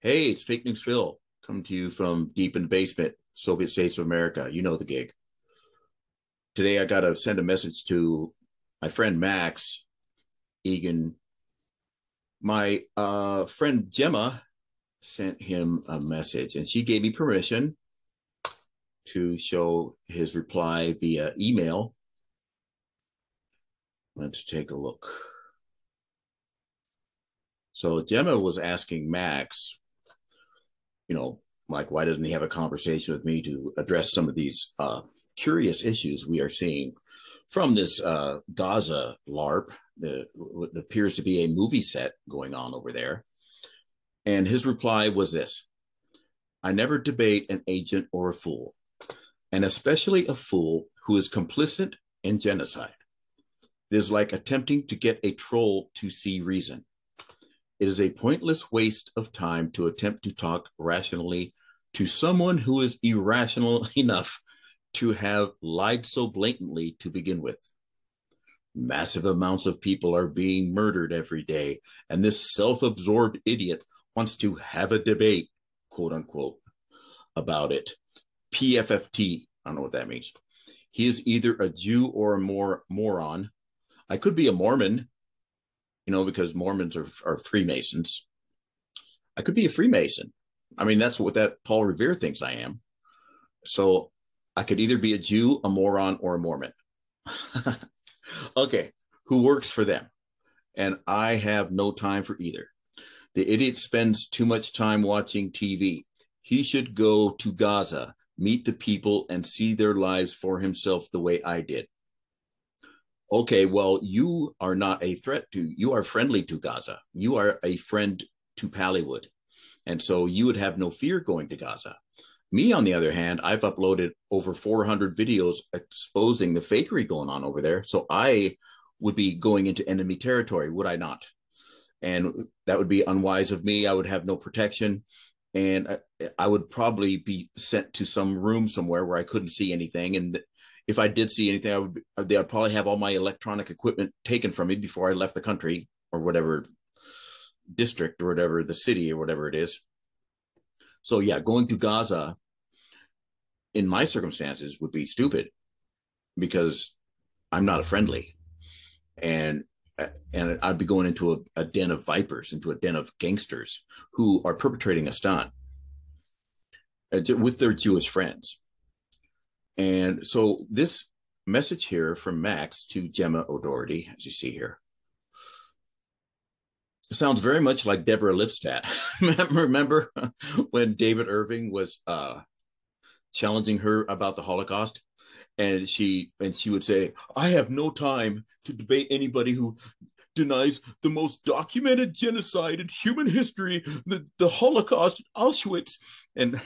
Hey, it's Fake News Phil coming to you from deep in the basement, Soviet States of America. You know the gig. Today, I got to send a message to my friend Max Egan. My friend Gemma sent him a message, and she gave me permission to show his reply via email. Let's take a look. So Gemma was asking Max, like, why doesn't he have a conversation with me to address some of these curious issues we are seeing from this Gaza LARP? What appears to be a movie set going on over there. And his reply was this: I never debate an agent or a fool, and especially a fool who is complicit in genocide. It is like attempting to get a troll to see reason. It is a pointless waste of time to attempt to talk rationally to someone who is irrational enough to have lied so blatantly to begin with. Massive amounts of people are being murdered every day, and this self-absorbed idiot wants to have a debate, quote unquote, about it. PFFT, I don't know what that means. He is either a Jew or a moron. I could be a Mormon, because Mormons are Freemasons. I could be a Freemason. I mean, that's what that Paul Revere thinks I am. So I could either be a Jew, a moron, or a Mormon. Okay, who works for them? And I have no time for either. The idiot spends too much time watching TV. He should go to Gaza, meet the people, and see their lives for himself the way I did. Okay, well, you are not a threat you are friendly to Gaza. You are a friend to Pallywood. And so you would have no fear going to Gaza. Me, on the other hand, I've uploaded over 400 videos exposing the fakery going on over there. So I would be going into enemy territory, would I not? And that would be unwise of me. I would have no protection. And I would probably be sent to some room somewhere where I couldn't see anything. And if I did see anything, they would probably have all my electronic equipment taken from me before I left the country, or whatever district or whatever, the city or whatever it is. So yeah, going to Gaza in my circumstances would be stupid because I'm not a friendly, and I'd be going into a den of vipers, into a den of gangsters who are perpetrating a stunt with their Jewish friends. And so this message here from Max to Gemma O'Doherty, as you see here, sounds very much like Deborah Lipstadt. Remember when David Irving was challenging her about the Holocaust? And she would say, I have no time to debate anybody who denies the most documented genocide in human history, the Holocaust, Auschwitz. And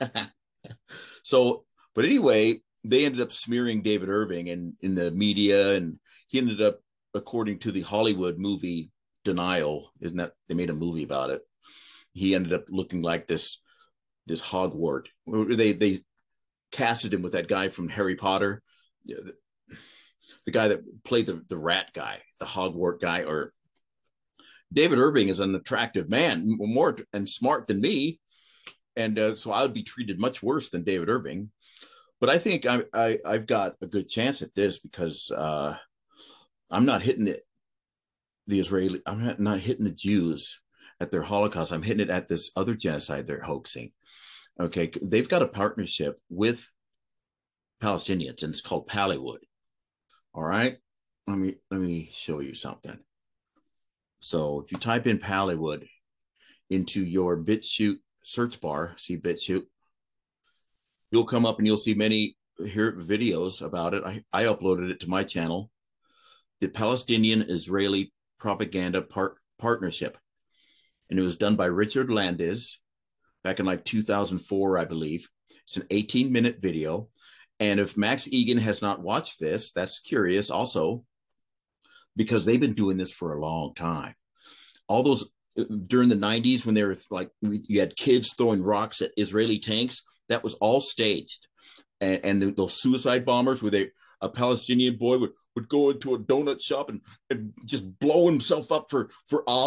so, but anyway, they ended up smearing David Irving in the media, and he ended up, according to the Hollywood movie Denial, isn't that they made a movie about it? He ended up looking like this hogwart. They casted him with that guy from Harry Potter, the guy that played the rat guy, the hogwart guy. Or David Irving is an attractive man, more and smart than me, and so I would be treated much worse than David Irving. But I think I've got a good chance at this because I'm not hitting the Israeli. I'm not hitting the Jews at their Holocaust. I'm hitting it at this other genocide they're hoaxing. Okay, they've got a partnership with Palestinians, and it's called Pallywood. All right, let me show you something. So if you type in Pallywood into your BitChute search bar, see BitChute, you'll come up and you'll see many here videos about it. I uploaded it to my channel, the Palestinian-Israeli Propaganda Partnership, and it was done by Richard Landis back in like 2004, I believe. It's an 18-minute video. And if Max Egan has not watched this, that's curious also, because they've been doing this for a long time. All those during the 90s, when they were like, you had kids throwing rocks at Israeli tanks, that was all staged. And those suicide bombers where a Palestinian boy would go into a donut shop and just blow himself up for Allah.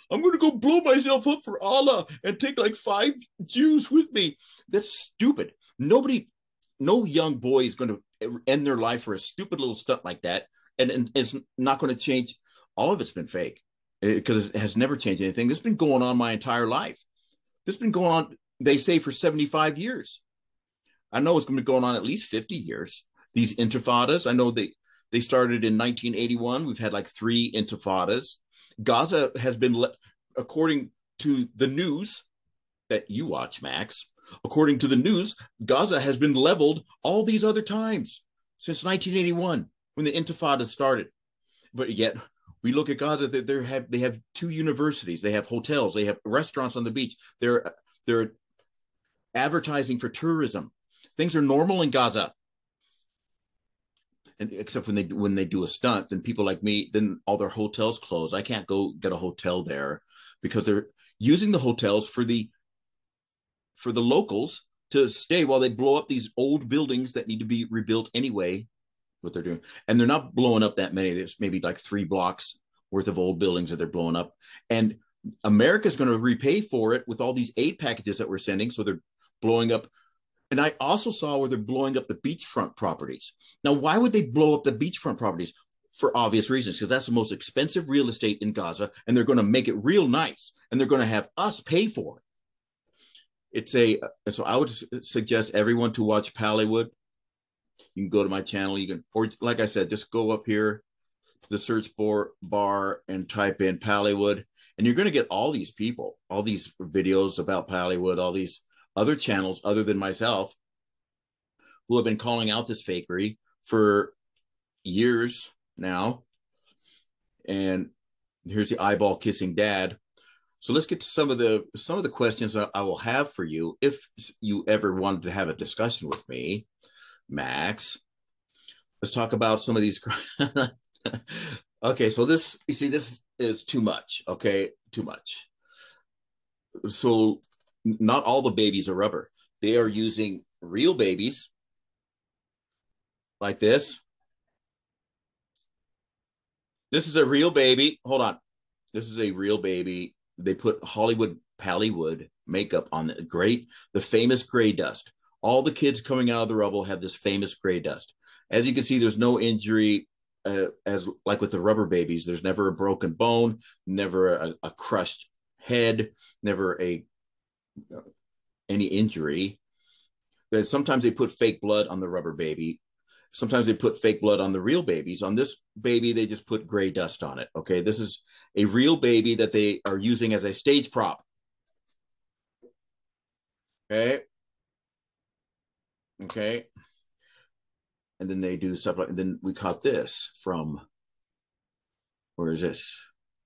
I'm going to go blow myself up for Allah and take like 5 Jews with me. That's stupid. Nobody, no young boy is going to end their life for a stupid little stunt like that. And it's not going to change. All of it's been fake because it has never changed anything. This has been going on my entire life. This has been going on, they say, for 75 years. I know it's going to be going on at least 50 years. These intifadas, I know they started in 1981. We've had like 3 intifadas. Gaza has been, according to the news that you watch, Max, according to the news, Gaza has been leveled all these other times since 1981 when the intifada started. But yet we look at Gaza, they have 2 universities, they have hotels, they have restaurants on the beach. They're advertising for tourism. Things are normal in Gaza. And except when they do a stunt, then people like me, then all their hotels close. I can't go get a hotel there because they're using the hotels for the locals to stay while they blow up these old buildings that need to be rebuilt anyway. What they're doing, and they're not blowing up that many. There's maybe like 3 blocks worth of old buildings that they're blowing up, and America's going to repay for it with all these aid packages that we're sending. So they're blowing up. And I also saw where they're blowing up the beachfront properties. Now, why would they blow up the beachfront properties? For obvious reasons, because that's the most expensive real estate in Gaza, and they're going to make it real nice, and they're going to have us pay for it. So I would suggest everyone to watch Pallywood. You can go to my channel. You can, or like I said, just go up here to the search bar and type in Pallywood, and you're going to get all these people, all these videos about Pallywood, all these other channels other than myself who have been calling out this fakery for years now. And here's the eyeball kissing dad. So let's get to some of the questions I will have for you if you ever wanted to have a discussion with me, Max. Let's talk about some of these. Okay, so this is too much. Okay, too much. So not all the babies are rubber. They are using real babies like this. This is a real baby. Hold on. This is a real baby. They put Pallywood makeup on the famous gray dust. All the kids coming out of the rubble have this famous gray dust. As you can see, there's no injury, as like with the rubber babies. There's never a broken bone, never a crushed head, never any injury. That sometimes they put fake blood on the rubber baby. Sometimes they put fake blood on the real babies. On this baby, they just put gray dust on it. Okay, this is a real baby that they are using as a stage prop. Okay. And then they do stuff like, and then we caught this from, where is this?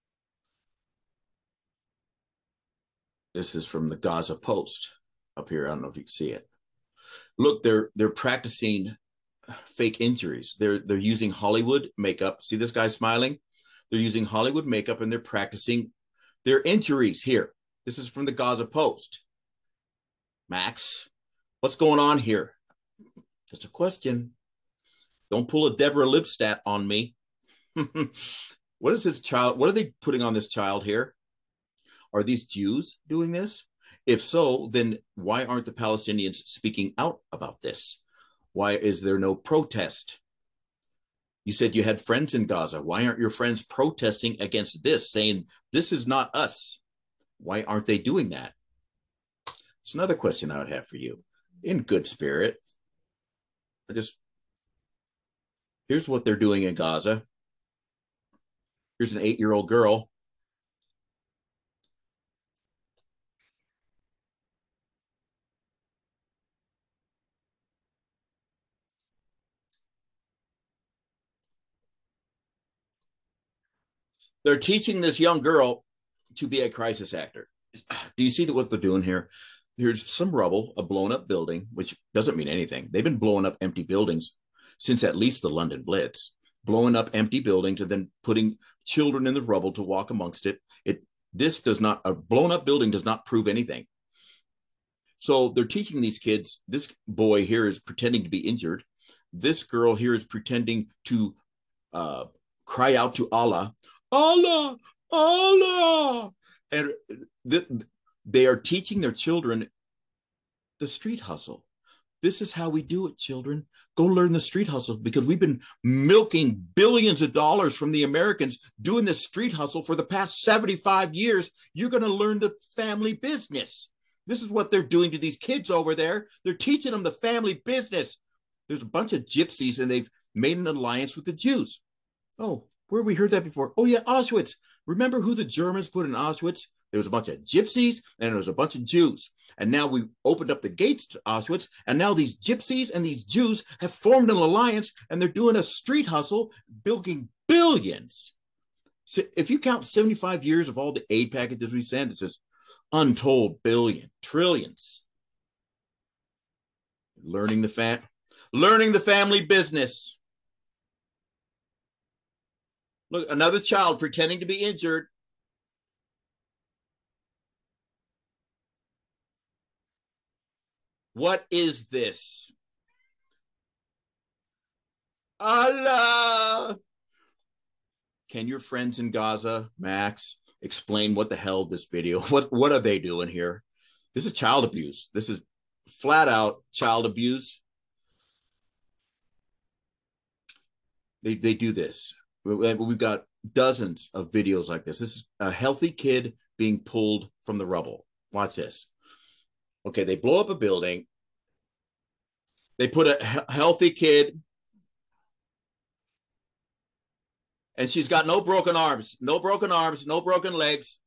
This is from the Gaza Post up here. I don't know if you can see it. Look, they're practicing fake injuries. They're using Hollywood makeup. See this guy smiling? They're using Hollywood makeup and they're practicing their injuries here. This is from the Gaza Post. Max, what's going on here? Just a question. Don't pull a Deborah Lipstadt on me. What is this child? What are they putting on this child here? Are these Jews doing this? If so, then why aren't the Palestinians speaking out about this? Why is there no protest? You said you had friends in Gaza. Why aren't your friends protesting against this, saying this is not us? Why aren't they doing that? It's another question I would have for you. In good spirit. Here's what they're doing in Gaza. Here's an 8-year-old girl. They're teaching this young girl to be a crisis actor. Do you see what they're doing here? Here's some rubble, a blown up building, which doesn't mean anything. They've been blowing up empty buildings since at least the London Blitz, blowing up empty buildings and then putting children in the rubble to walk amongst it. A blown up building does not prove anything. So they're teaching these kids. This boy here is pretending to be injured. This girl here is pretending to cry out to Allah. Allah, Allah. And th- they are teaching their children the street hustle. This is how we do it, children. Go learn the street hustle, because we've been milking billions of dollars from the Americans doing this street hustle for the past 75 years. You're going to learn the family business. This is what they're doing to these kids over there. They're teaching them the family business. There's a bunch of gypsies, and they've made an alliance with the Jews. Oh, where have we heard that before? Oh, yeah, Auschwitz. Remember who the Germans put in Auschwitz? There was a bunch of gypsies and there was a bunch of Jews. And now we opened up the gates to Auschwitz. And now these gypsies and these Jews have formed an alliance, and they're doing a street hustle, bilking billions. So if you count 75 years of all the aid packages we send, it's just untold billion, trillions. Learning the family business. Look, another child pretending to be injured. What is this? Allah! Can your friends in Gaza, Max, explain what the hell this video? What are they doing here? This is child abuse. This is flat out child abuse. They do this. We've got dozens of videos like this. This is a healthy kid being pulled from the rubble. Watch this. Okay, they blow up a building. They put a healthy kid, and she's got no broken arms, no broken arms, no broken legs,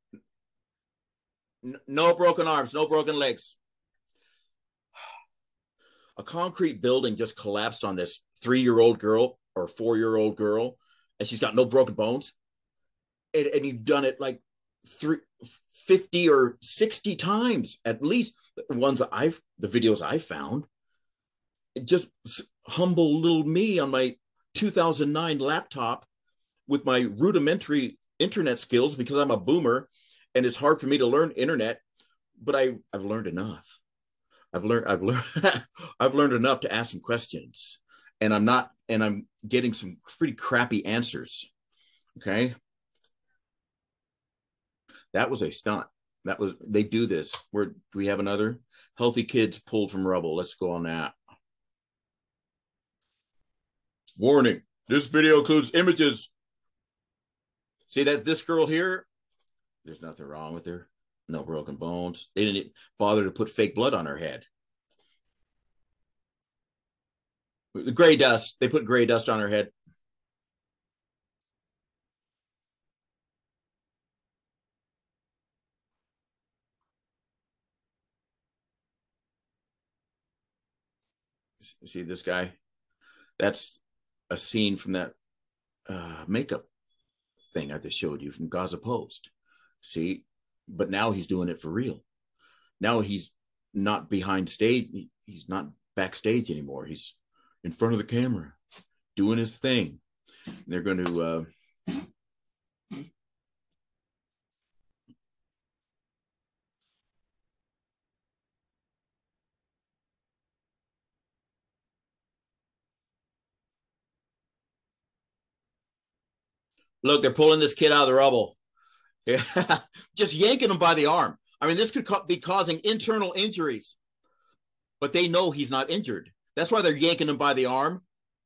no broken arms, no broken legs. A concrete building just collapsed on this 3-year-old girl or 4-year-old girl, and she's got no broken bones. And you've done it like 50 or 60 times at least. The videos I found. Just humble little me on my 2009 laptop with my rudimentary internet skills, because I'm a boomer and it's hard for me to learn internet, but I've learned enough. I've learned I've learned enough to ask some questions, and I'm getting some pretty crappy answers. Okay. That was a stunt. They do this. Do we have another healthy kids pulled from rubble? Let's go on that. Warning, this video includes images. See that this girl here, there's nothing wrong with her. No broken bones. They didn't bother to put fake blood on her head. The gray dust. They put gray dust on her head. See this guy? That's a scene from that makeup thing I just showed you from Gaza Post. See, but now he's doing it for real. Now he's not behind stage. He's not backstage anymore. He's in front of the camera doing his thing. They're going to look. They're pulling this kid out of the rubble. Yeah. Just yanking him by the arm. I mean, this could be causing internal injuries, but they know he's not injured. That's why they're yanking him by the arm.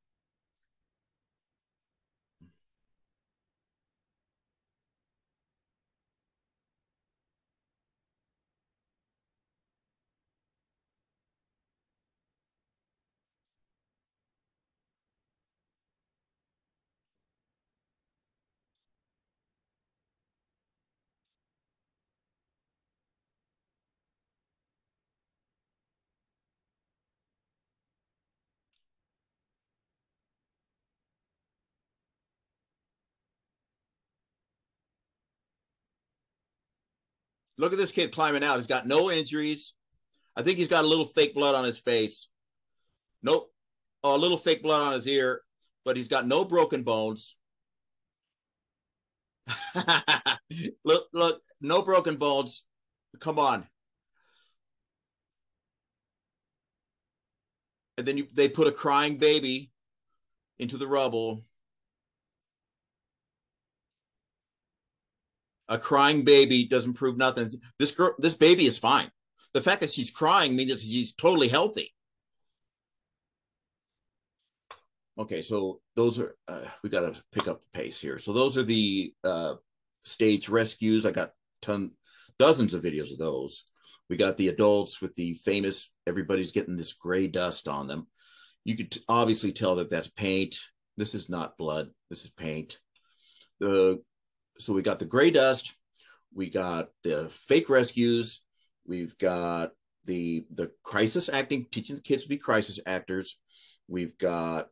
Look at this kid climbing out. He's got no injuries. I think he's got a little fake blood on his face. Nope. Oh, a little fake blood on his ear, but he's got no broken bones. Look, no broken bones. Come on. And then they put a crying baby into the rubble. A crying baby doesn't prove nothing. This baby is fine. The fact that she's crying means that she's totally healthy. Okay, so those are we got to pick up the pace here. So those are the stage rescues. I got dozens of videos of those. We got the adults with the famous. Everybody's getting this gray dust on them. You could obviously tell that that's paint. This is not blood. This is paint. So we got the gray dust. We got the fake rescues. We've got the crisis acting, teaching the kids to be crisis actors. We've got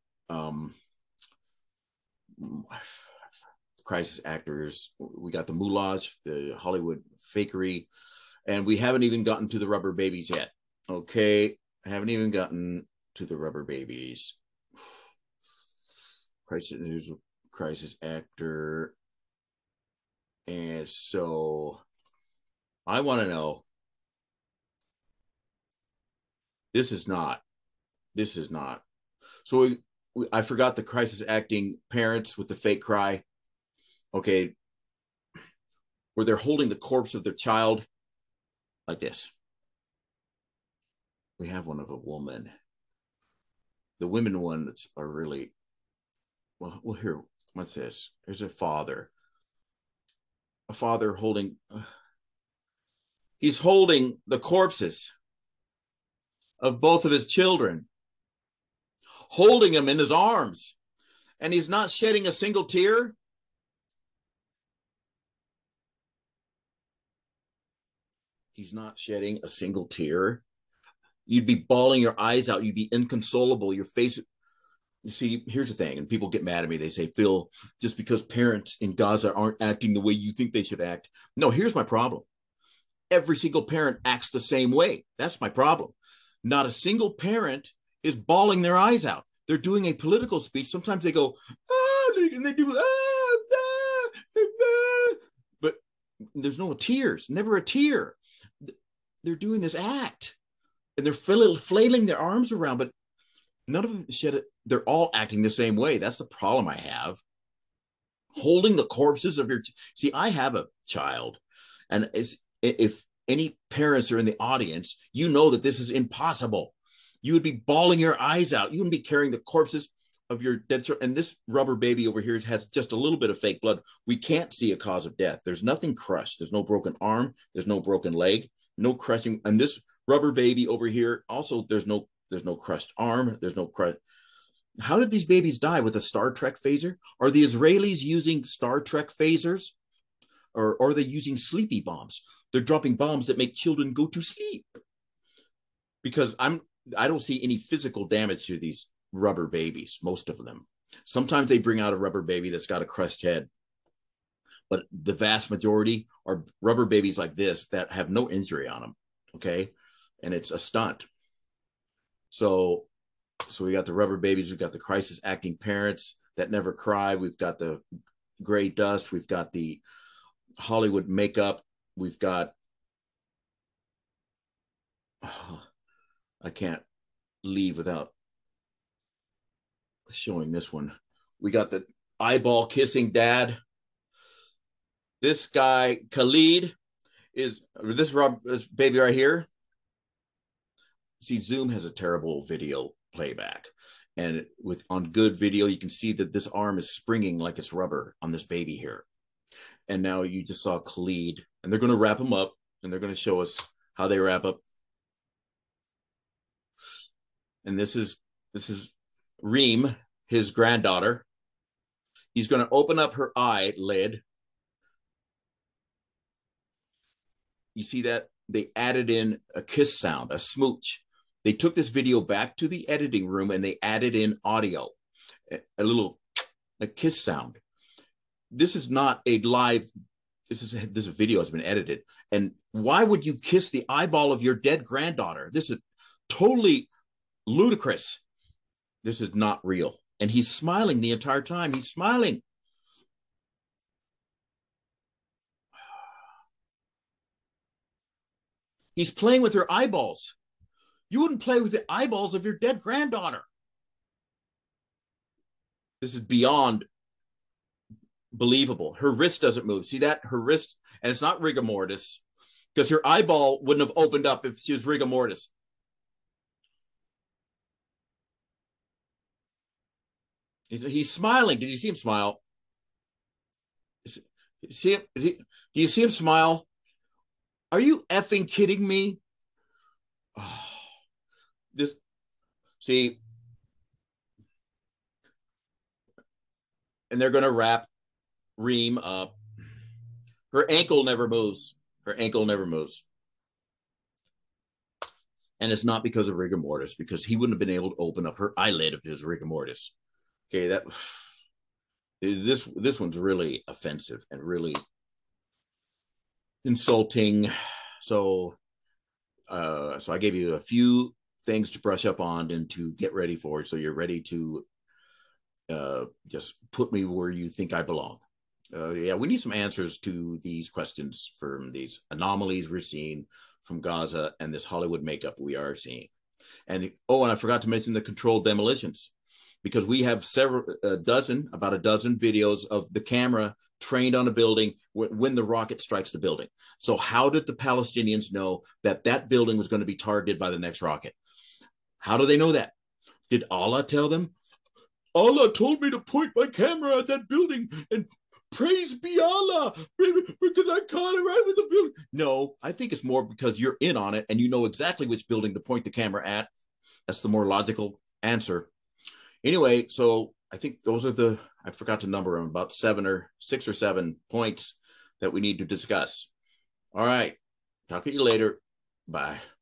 crisis actors. We got the moulage, the Hollywood fakery, and we haven't even gotten to the rubber babies yet. Okay, I haven't even gotten to the rubber babies. Crisis actor, and so I want to know. This is not. So I forgot the crisis acting parents with the fake cry. Okay, where they're holding the corpse of their child like this. We have one of a woman. The women ones are really well. Here, what's this? There's a father holding. He's holding the corpses of both of his children, holding them in his arms, and he's not shedding a single tear. He's not shedding a single tear. You'd be bawling your eyes out. You'd be inconsolable. Your face. You see, here's the thing, and people get mad at me. They say, Phil, just because parents in Gaza aren't acting the way you think they should act. No, here's my problem. Every single parent acts the same way. That's my problem. Not a single parent is bawling their eyes out. They're doing a political speech. Sometimes they go, and they do, but there's no tears, never a tear. They're doing this act, and they're flailing their arms around, but none of them shed it. They're all acting the same way. That's the problem I have. Holding the corpses of your. See, I have a child, and if any parents are in the audience, you know that this is impossible. You would be bawling your eyes out. You wouldn't be carrying the corpses of your dead child. And this rubber baby over here has just a little bit of fake blood. We can't see a cause of death. There's nothing crushed. There's no broken arm. There's no broken leg. No crushing. And this rubber baby over here, also, there's no crushed arm. There's no crush. How did these babies die? With a Star Trek phaser? Are the Israelis using Star Trek phasers? Or are they using sleepy bombs? They're dropping bombs that make children go to sleep. Because I don't see any physical damage to these rubber babies, most of them. Sometimes they bring out a rubber baby that's got a crushed head. But the vast majority are rubber babies like this that have no injury on them. Okay. And it's a stunt. So we got the rubber babies. We've got the crisis acting parents that never cry. We've got the gray dust. We've got the Hollywood makeup. We've got, I can't leave without showing this one. We got the eyeball kissing dad. This guy, Khalid, is this baby right here. See, Zoom has a terrible video playback. And on good video, you can see that this arm is springing like it's rubber on this baby here. And now you just saw Khalid, and they're going to wrap him up, and they're going to show us how they wrap up. And this is Reem, his granddaughter. He's going to open up her eyelid. You see that? They added in a kiss sound, a smooch. They took this video back to the editing room and they added in audio, a kiss sound. This is not a live. This video has been edited. And why would you kiss the eyeball of your dead granddaughter? This is totally ludicrous. This is not real. And he's smiling the entire time. He's smiling. He's playing with her eyeballs. You wouldn't play with the eyeballs of your dead granddaughter. This is beyond believable. Her wrist doesn't move. See that? Her wrist, and it's not rigor mortis because her eyeball wouldn't have opened up if she was rigor mortis. He's smiling. Did you see him smile? See him? Do you see him smile? Are you effing kidding me? Oh, this, see, and they're going to wrap Reem up. Her ankle never moves. Her ankle never moves. And it's not because of rigor mortis, because he wouldn't have been able to open up her eyelid if it was rigor mortis. Okay, this one's really offensive and really insulting. So so I gave you a few things to brush up on and to get ready for it, so you're ready to just put me where you think I belong. Yeah, we need some answers to these questions from these anomalies we're seeing from Gaza and this Hollywood makeup we are seeing. And and I forgot to mention the controlled demolitions, because we have about a dozen videos of the camera trained on a building when the rocket strikes the building. So how did the Palestinians know that that building was going to be targeted by the next rocket? How do they know that? Did Allah tell them? Allah told me to point my camera at that building and praise be Allah, because I caught it right with the building. No, I think it's more because you're in on it and you know exactly which building to point the camera at. That's the more logical answer. Anyway, so I think those are I forgot to number them, about 6 or 7 points that we need to discuss. All right. Talk to you later. Bye.